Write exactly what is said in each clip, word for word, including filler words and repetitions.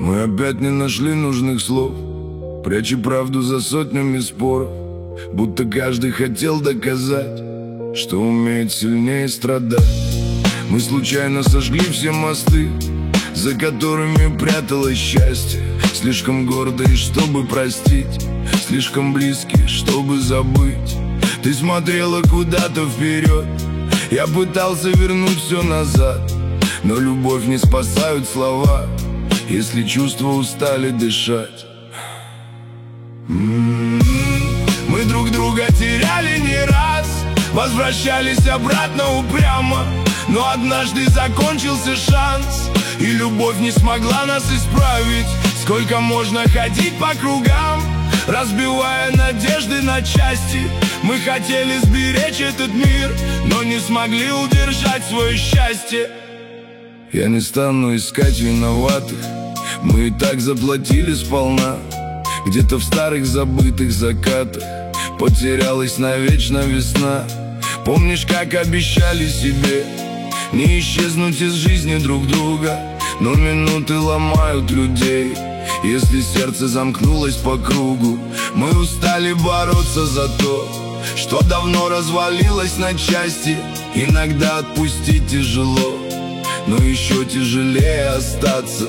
Мы опять не нашли нужных слов, пряча правду за сотнями споров, будто каждый хотел доказать, что умеет сильнее страдать. Мы случайно сожгли все мосты, за которыми пряталось счастье. Слишком гордые, чтобы простить, слишком близкие, чтобы забыть. Ты смотрела куда-то вперед, я пытался вернуть все назад. Но любовь не спасают слова, если чувства устали дышать. М-м-м. Мы друг друга теряли не раз, возвращались обратно упрямо. Но однажды закончился шанс, и любовь не смогла нас исправить. Сколько можно ходить по кругам, разбивая надежды на части. Мы хотели сберечь этот мир, но не смогли удержать свое счастье. Я не стану искать виноватых, мы и так заплатили сполна. Где-то в старых забытых закатах потерялась навечно весна. Помнишь, как обещали себе не исчезнуть из жизни друг друга? Но минуты ломают людей, если сердце замкнулось по кругу. Мы устали бороться за то, что давно развалилось на части. Иногда отпустить тяжело, но еще тяжелее остаться.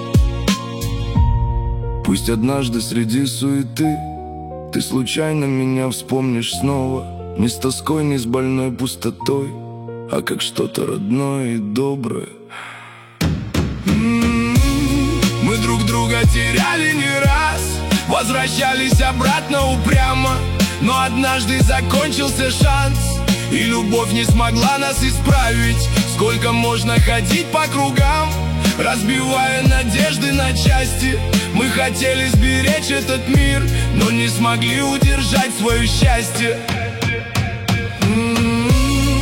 Пусть однажды среди суеты ты случайно меня вспомнишь снова, не с тоской, не с больной пустотой, а как что-то родное и доброе. М-м-м. Мы друг друга теряли не раз, возвращались обратно упрямо. Но однажды закончился шанс, и любовь не смогла нас исправить. Сколько можно ходить по кругам, разбивая надежды на части. Мы хотели сберечь этот мир, но не смогли удержать свое счастье. М-м-м.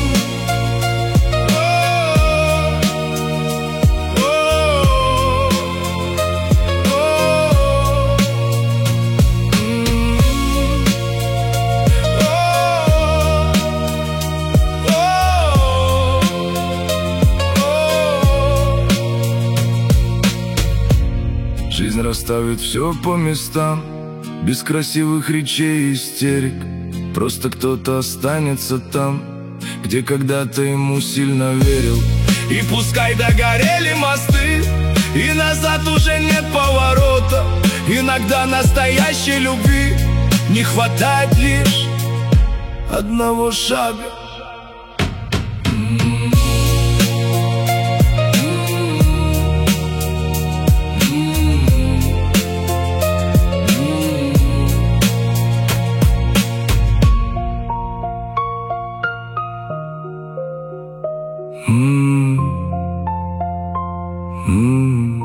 Жизнь расставит все по местам, без красивых речей и истерик. Просто кто-то останется там, где когда-то ему сильно верил. И пускай догорели мосты, и назад уже нет поворота. Иногда настоящей любви не хватает лишь одного шага. Mm-hmm.